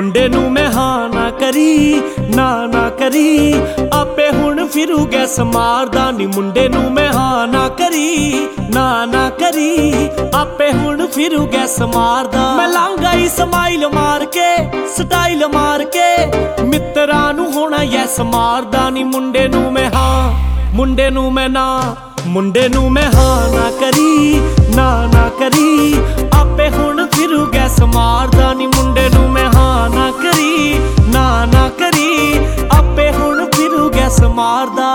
ਮੁੰਡੇ ਨੂੰ ਮੈਂ ਹਾਂ ਨਾ ਕਰੀ, ਨਾ ਕਰੀ, ਆਪੇ ਹੁਣ ਫਿਰੂ ਗੈਸ ਮਾਰਦਾ ਨੀ। ਮੁੰਡੇ ਨੂੰ ਮੈਂ ਹਾਂ ਨਾ ਕਰੀ, ਨਾ ਕਰੀ, ਆਪੇ ਹੁਣ ਫਿਰੂ ਗੈਸ ਮਾਰਦਾ। ਮੈਂ ਲਾਂਗਾ ਈ ਸਮਾਈਲ ਮਾਰ ਕੇ, ਸਟਾਈਲ ਮਾਰ ਕੇ, ਮਿੱਤਰਾਂ ਨੂੰ ਹੋਣਾ ਯੈਸ ਮਾਰਦਾ ਨੀ। ਮੁੰਡੇ ਨੂੰ ਮੈਂ ਹਾਂ, ਮੁੰਡੇ ਨੂੰ ਮੈਂ ਨਾ, ਮੁੰਡੇ ਨੂੰ ਮੈਂ ਹਾਂ ਨਾ ਕਰੀ, ਨਾ ਕਰੀ, ਆਪੇ ਹੁਣ ਫਿਰੂ ਗੈਸ ਮਾਰਦਾ ਨੀ। ਮੁੰਡੇ ਨੂੰ ਮੈਂ ਹਾਂ ਨਾ ਕਰੀ, ਨਾ ਕਰੀ, ਆਪੇ ਹੁਣ ਫਿਰੂ ਗੈਸ ਮਾਰਦਾ।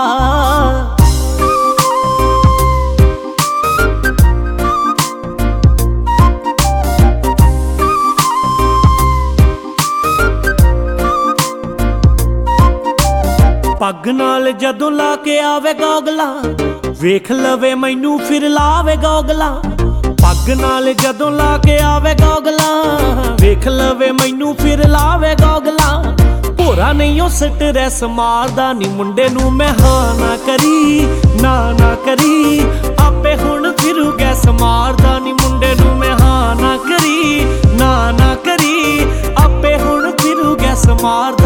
ਪੱਗ ਨਾਲ ਜਦੋਂ ਲਾ ਕੇ ਆਵੇ ਗੋਗਲਾਂ, ਵੇਖ ਲਵੇ ਮੈਨੂੰ ਫਿਰ ਲਾਵੇ ਗੋਗਲਾਂ। ਪੱਗ ਨਾਲ ਜਦੋਂ ਲਾ ਕੇ ਆਵੇ ਗੋਗਲਾਂ, ਵੇਖ ਲਵੇ ਮੈਨੂੰ ਫਿਰ ਲਾਵੇ ਗੋਗਲਾਂ। ਭੋਰਾ ਨਹੀਂ ਉਹ ਸਟਰੈਸ ਮਾਰਦਾ ਨੀ। ਮੁੰਡੇ ਨੂੰ ਮੈਂ ਹਾਂ ਨਾ ਕਰੀ, ਨਾ ਕਰੀ, ਆਪੇ ਹੁਣ ਫਿਰੂ ਗੈਸ ਮਾਰਦਾ ਨੀ। ਮੁੰਡੇ ਨੂੰ ਮੈਂ ਹਾਂ ਨਾ ਕਰੀ, ਨਾ ਕਰੀ, ਆਪੇ ਹੁਣ ਫਿਰੂ ਗੈਸ ਮਾਰਦਾ।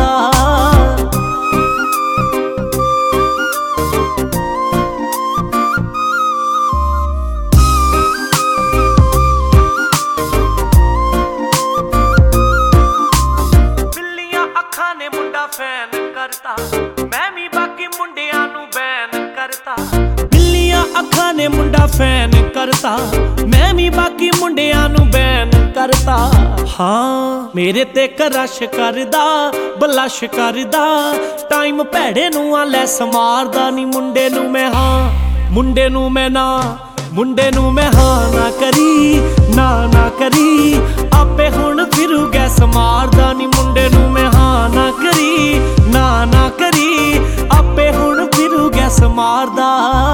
ਫੈਨ ਕਰਤਾ ਮੈਂ ਵੀ ਬਾਕੀ ਮੁੰਡਿਆਂ ਨੂੰ ਬੈਨ ਕਰਤਾ। ਬਿੱਲੀਆਂ ਅੱਖਾਂ ਨੇ ਮੁੰਡਾ ਫੈਨ ਕਰਤਾ, ਮੈਂ ਵੀ ਬਾਕੀ ਮੁੰਡਿਆਂ ਨੂੰ ਬੈਨ ਕਰਤਾ। ਹਾਂ ਮੇਰੇ ਤੇ ਕਰਸ਼ ਕਰਦਾ, ਬਲਸ਼ ਕਰਦਾ, ਟਾਈਮ ਭੈੜੇ ਨੂੰ ਆ ਲੈਸ ਮਾਰਦਾ ਨੀ। ਮੁੰਡੇ ਨੂੰ ਮੈਂ ਹਾਂ, ਮੁੰਡੇ ਨੂੰ ਮੈਂ ਨਾ, ਮੁੰਡੇ ਨੂੰ ਮੈਂ ਹਾਂ ਨਾ ਕਰੀ, ਨਾ ਕਰੀ, ਆਪੇ ਹੁਣ ਫਿਰੂ ਗੈਸ ਮਾਰਦਾ ਨੀ। ਮੁੰਡੇ ਨੂੰ ਮੈਂ ਹਾਂ ਨਾ ਕਰੀ, ਨਾ ਕਰੀ, ਆਪੇ ਹੁਣ ਫਿਰੂ ਗੈਸ ਮਾਰਦਾ।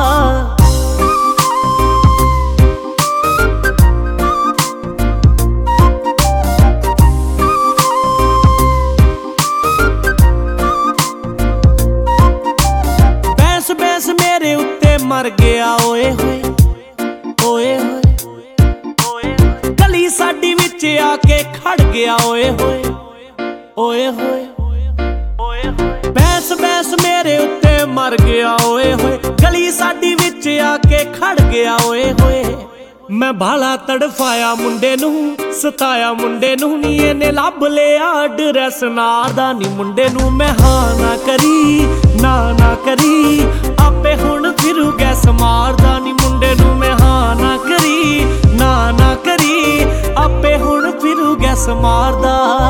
ਬੈਸ ਬੈਸ ਮੇਰੇ ਉੱਤੇ ਮਰ ਗਿਆ ਓਏ ਹੋਏ, ਓਏ ਹੋਏ, ਗਲੀ ਸਾਡੀ ਵਿੱਚ ਆ ਕੇ ਖੜ ਗਿਆ ਓਏ ਹੋਏ, ਓਏ ਹੋਏ, ਬੈਸ ਬੈਸ ਮੇਰੇ ਉੱਤੇ ਮਰ ਗਿਆ ਓਏ ਹੋਏ, ਗਲੀ ਸਾਡੀ ਵਿੱਚ ਆ ਕੇ ਖੜ ਗਿਆ ਓਏ ਹੋਏ। ਮੈਂ ਬਾਲਾ ਤੜਫਾਇਆ ਮੁੰਡੇ ਨੂੰ, ਸਤਾਇਆ ਮੁੰਡੇ ਨੂੰ ਨੀ, ਇਹਨੇ ਲੱਭ ਲਿਆ ਐਡਰੈਸ ਨਾਰ ਦਾ ਨੀ। ਮੁੰਡੇ ਨੂੰ ਮੈਂ ਹਾਂ ਨਾ ਕਰੀ, ਨਾ ਕਰੀ, ਆਪੇ ਹੁਣ ਫਿਰੂ ਗੈਸ ਮਾਰਦਾ ਨੀ। ਮੁੰਡੇ ਨੂੰ ਮੈਂ ਹਾਂ ਨਾ ਕਰੀ, ਨਾ ਕਰੀ, ਆਪੇ ਹੁਣ ਫਿਰੂ ਗੈਸ ਮਾਰਦਾ।